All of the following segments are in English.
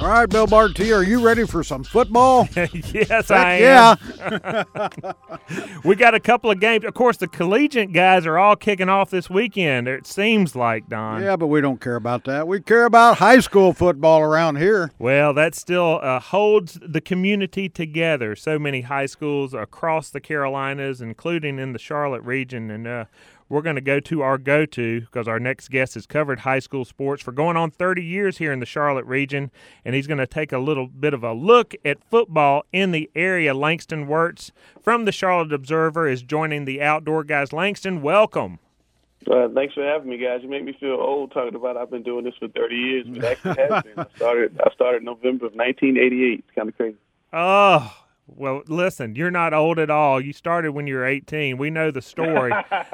All right, Bill Barty, are you ready for some football? Yes, I am. Yeah. We got a couple of games. Of course, the collegiate guys are all kicking off this weekend, it seems like, Don. Yeah, but we don't care about that. We care about high school football around here. Well, that still holds the community together. So many high schools across the Carolinas, including in the Charlotte region. And we're going to go to our go-to because our next guest has covered high school sports for going on 30 years here in the Charlotte region, and he's going to take a little bit of a look at football in the area. Langston Wirtz from the Charlotte Observer is joining the Outdoor Guys. Langston, welcome. Thanks for having me, guys. You make me feel old talking about I've been doing this for 30 years, but it actually has been. I started November of 1988. It's kind of crazy. Oh, well, listen, you're not old at all. You started when you were 18. We know the story.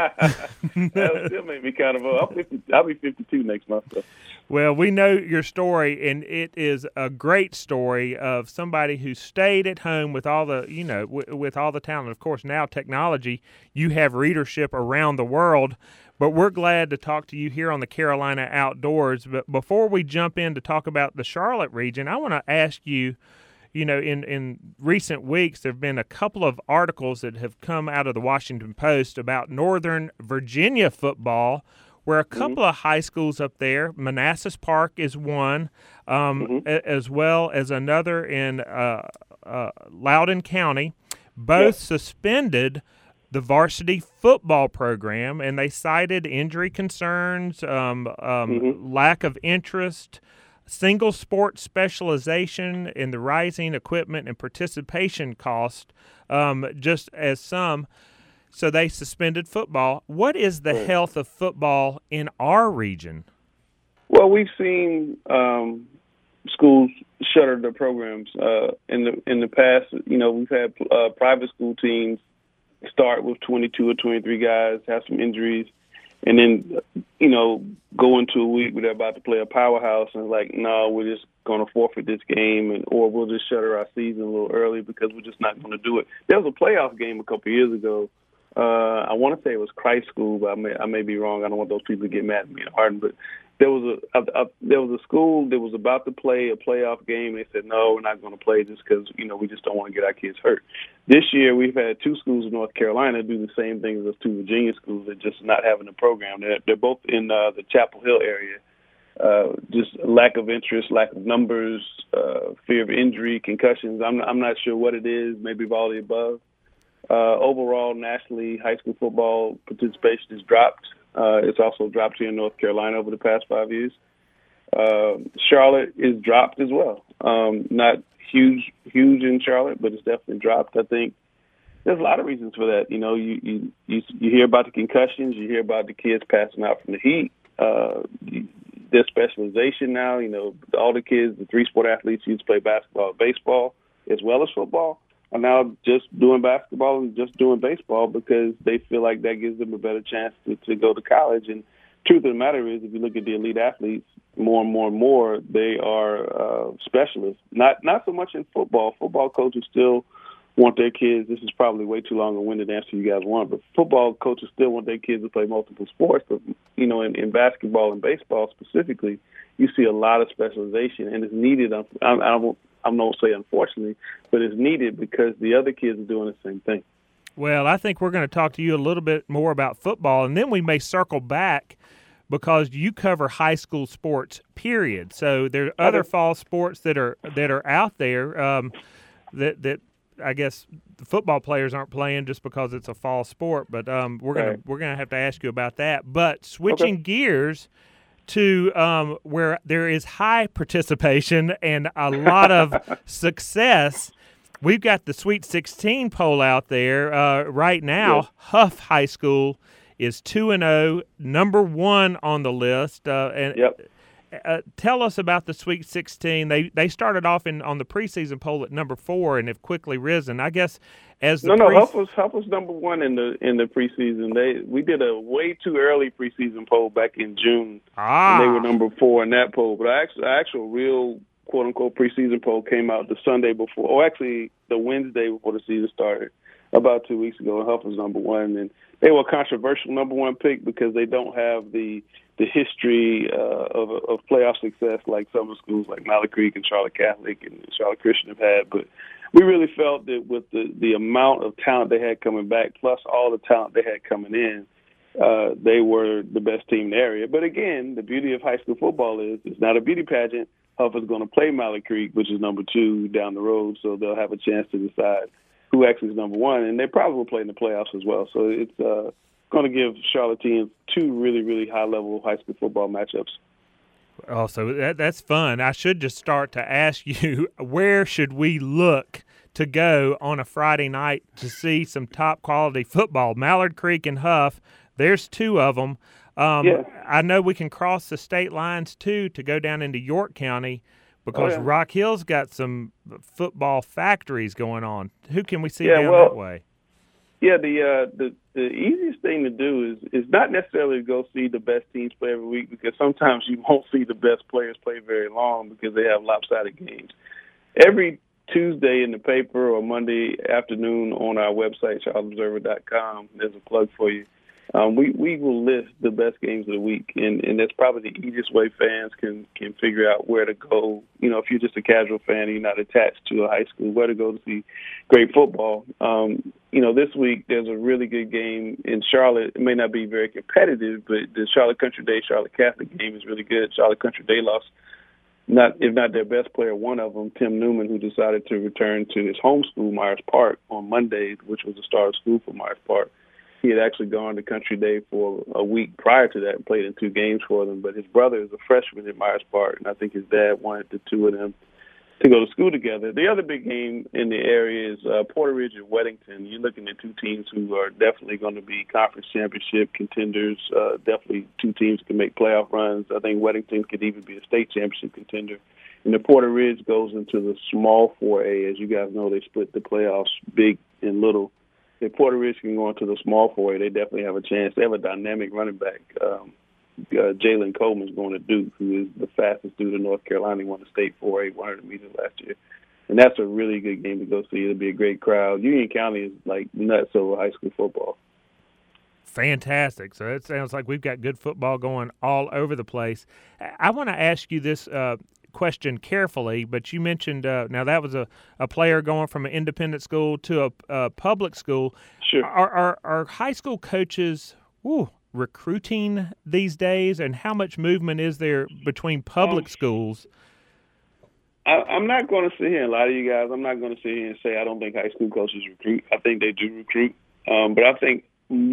That'll still make me kind of old. I'll be 52 next month. So. Well, we know your story, and it is a great story of somebody who stayed at home with all the, with all the talent. Of course, now technology, you have readership around the world, but we're glad to talk to you here on the Carolina Outdoors. But before we jump in to talk about the Charlotte region, I want to ask you, in recent weeks, there have been a couple of articles that have come out of the Washington Post about Northern Virginia football, where a couple of high schools up there, Manassas Park is one, as well as another in Loudoun County, both suspended the varsity football program, and they cited injury concerns, lack of interest, single sport specialization, and the rising equipment and participation cost, just as some. So they suspended football. What is the health of football in our region? Well, we've seen schools shutter their programs. In the past, we've had private school teams start with 22 or 23 guys, have some injuries, and then, go into a week where they're about to play a powerhouse and like, no, we're just going to forfeit this game, or we'll just shutter our season a little early because we're just not going to do it. There was a playoff game a couple of years ago. I want to say it was Christ School, but I may be wrong. I don't want those people to get mad at me at Hardin, but there was a school that was about to play a playoff game. They said, no, we're not going to play just because, we just don't want to get our kids hurt. This year, we've had two schools in North Carolina do the same thing as those two Virginia schools that just not having a program. They're both in the Chapel Hill area. Just lack of interest, lack of numbers, fear of injury, concussions. I'm not sure what it is, maybe all the above. Overall, nationally, high school football participation has dropped. It's also dropped here in North Carolina over the past 5 years. Charlotte is dropped as well. Not huge in Charlotte, but it's definitely dropped. I think there's a lot of reasons for that. You hear about the concussions, you hear about the kids passing out from the heat. There's specialization now. All the kids, the three-sport athletes used to play basketball and baseball as well as football, are now just doing basketball and just doing baseball because they feel like that gives them a better chance to go to college. And truth of the matter is, if you look at the elite athletes, more and more, they are specialists. Not so much in football. Football coaches still want their kids. This is probably way too long a winded answer you guys want, but football coaches still want their kids to play multiple sports. But in basketball and baseball specifically, you see a lot of specialization, and it's needed. I won't say unfortunately, but it's needed because the other kids are doing the same thing. Well, I think we're going to talk to you a little bit more about football, and then we may circle back because you cover high school sports, period. So there are other fall sports that are out there that I guess the football players aren't playing just because it's a fall sport. But we're gonna have to ask you about that. But switching gears to where there is high participation and a lot of success. We've got the Sweet 16 poll out there right now. Yes. Huff High School is 2-0, number one on the list. Tell us about the Sweet 16. They started off on the preseason poll at number 4 and have quickly risen. I guess as the Huff was number one in the preseason. We did a way too early preseason poll back in June. And they were number 4 in that poll. But the actual real quote unquote preseason poll came out the Sunday before, or actually the Wednesday before the season started. about 2 weeks ago, and Huff was number one. And they were a controversial number one pick because they don't have the history of playoff success like some of the schools like Mallard Creek and Charlotte Catholic and Charlotte Christian have had. But we really felt that with the amount of talent they had coming back, plus all the talent they had coming in, they were the best team in the area. But again, the beauty of high school football is it's not a beauty pageant. Huff is going to play Mallard Creek, which is number 2 down the road, so they'll have a chance to decide who actually is number 1. And they probably will play in the playoffs as well. So it's going to give Charlotteans 2 really, really high-level high school football matchups. Oh, so that's fun. I should just start to ask you, where should we look to go on a Friday night to see some top-quality football? Mallard Creek and Huff, there's 2 of them. Yeah. I know we can cross the state lines, too, to go down into York County because Rock Hill's got some football factories going on. Who can we see down that way? Yeah, the easiest thing to do is not necessarily to go see the best teams play every week, because sometimes you won't see the best players play very long because they have lopsided games. Every Tuesday in the paper or Monday afternoon on our website, charlotteobserver.com, there's a plug for you. We will list the best games of the week, and that's probably the easiest way fans can figure out where to go. You know, if you're just a casual fan and you're not attached to a high school, where to go to see great football. You know, this week there's a really good game in Charlotte. It may not be very competitive, but the Charlotte Country Day Charlotte Catholic game is really good. Charlotte Country Day lost, if not their best player, one of them, Tim Newman, who decided to return to his home school, Myers Park, on Monday, which was the start of school for Myers Park. He had actually gone to Country Day for a week prior to that and played in 2 games for them. But his brother is a freshman at Myers Park, and I think his dad wanted the 2 of them to go to school together. The other big game in the area is Porter Ridge and Weddington. You're looking at 2 teams who are definitely going to be conference championship contenders, definitely 2 teams that can make playoff runs. I think Weddington could even be a state championship contender. And the Porter Ridge goes into the small 4A. As you guys know, they split the playoffs big and little. If Porter Ridge can go into the small 4A, they definitely have a chance. They have a dynamic running back. Jalen Coleman's going to Duke, who is the fastest dude in North Carolina. He won the state 4A 100 meters last year. And that's a really good game to go see. It'll be a great crowd. Union County is like nuts over high school football. Fantastic. So it sounds like we've got good football going all over the place. I want to ask you this question carefully, but you mentioned now that was a player going from an independent school to a public school. Sure. Are high school coaches recruiting these days, and how much movement is there between public schools? I'm not going to sit here and lie to you guys. I'm not going to sit here and say I don't think high school coaches recruit. I think they do recruit, but I think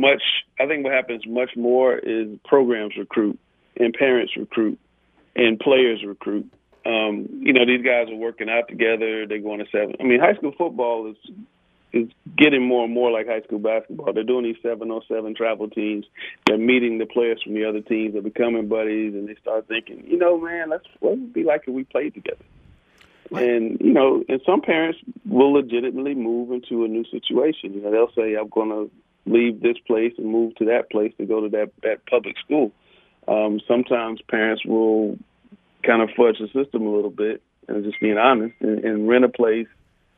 what happens much more is programs recruit and parents recruit and players recruit. You know, these guys are working out together. They're going to 7. I mean, high school football is getting more and more like high school basketball. They're doing these 7-on-7 travel teams. They're meeting the players from the other teams. They're becoming buddies, and they start thinking, you know, man, what would it be like if we played together? What? And, you know, and some parents will legitimately move into a new situation. You know, they'll say, I'm going to leave this place and move to that place to go to that public school. Sometimes parents will kind of fudge the system a little bit, and just being honest, and rent a place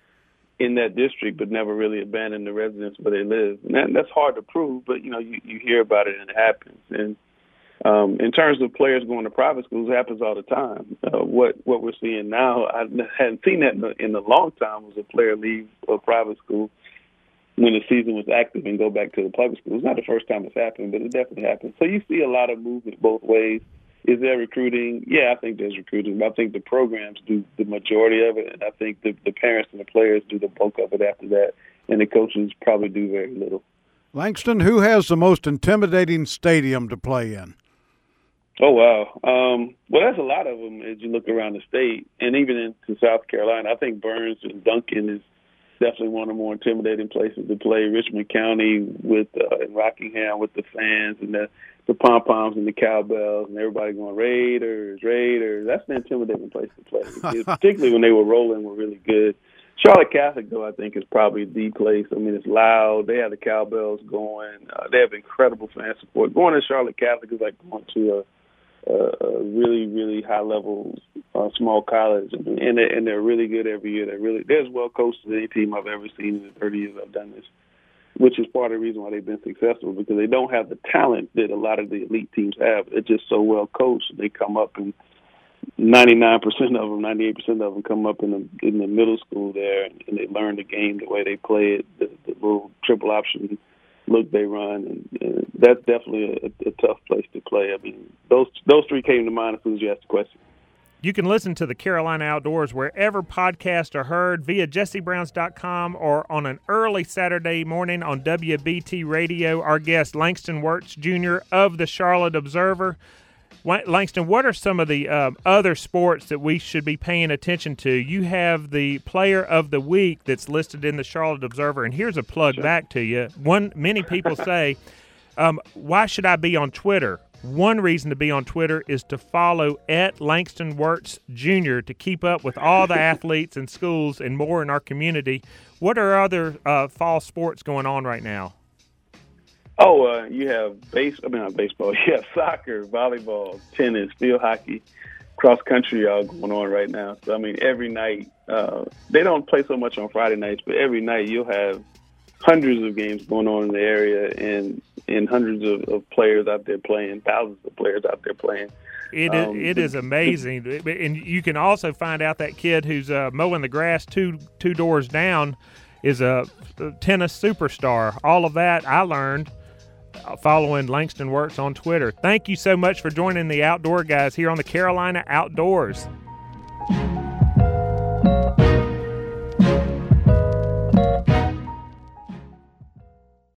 in that district, but never really abandon the residents where they live. And that's hard to prove, but, you know, you hear about it and it happens. And in terms of players going to private schools, it happens all the time. What we're seeing now, I hadn't seen that in a long time, was a player leave a private school when the season was active and go back to the public school. It's not the first time it's happened, but it definitely happens. So you see a lot of movement both ways. Is there recruiting? Yeah, I think there's recruiting. But I think the programs do the majority of it, and I think the parents and the players do the bulk of it after that, and the coaches probably do very little. Langston, who has the most intimidating stadium to play in? Oh, wow. Well, there's a lot of them as you look around the state, and even into South Carolina. I think Burns and Duncan is definitely one of the more intimidating places to play. Richmond County with and Rockingham with the fans and the pom-poms and the cowbells and everybody going, Raiders, Raiders. That's an intimidating place to play, particularly when they were rolling were really good. Charlotte Catholic, though, I think is probably the place. I mean, it's loud. They have the cowbells going. They have incredible fan support. Going to Charlotte Catholic is like going to a really, really high-level small college. I mean, and they're really good every year. They're as well coached as any team I've ever seen in the 30 years I've done this. which is part of the reason why they've been successful, because they don't have the talent that a lot of the elite teams have. They're just so well coached. They come up, and 99% of them, 98% of them come up in the middle school there, and they learn the game the way they play it, the little triple option look they run, and that's definitely a tough place to play. I mean, those three came to mind as soon as you asked the question. You can listen to the Carolina Outdoors wherever podcasts are heard, via jessebrowns.com, or on an early Saturday morning on WBT Radio. Our guest, Langston Wirtz Jr. of the Charlotte Observer. Langston, what are some of the other sports that we should be paying attention to? You have the Player of the Week that's listed in the Charlotte Observer, and here's a plug back to you. Many people say, why should I be on Twitter? One reason to be on Twitter is to follow at Langston Wirtz Jr. to keep up with all the athletes and schools and more in our community. What are other fall sports going on right now? Oh, you have not baseball. You have soccer, volleyball, tennis, field hockey, cross country all going on right now. So, I mean, every night, they don't play so much on Friday nights, but every night you'll have hundreds of games going on in the area, and hundreds of players out there playing, thousands of players out there playing. It is amazing. And you can also find out that kid who's mowing the grass two doors down is a tennis superstar. All of that I learned following Langston Wirtz on Twitter. Thank you so much for joining the Outdoor Guys here on the Carolina Outdoors.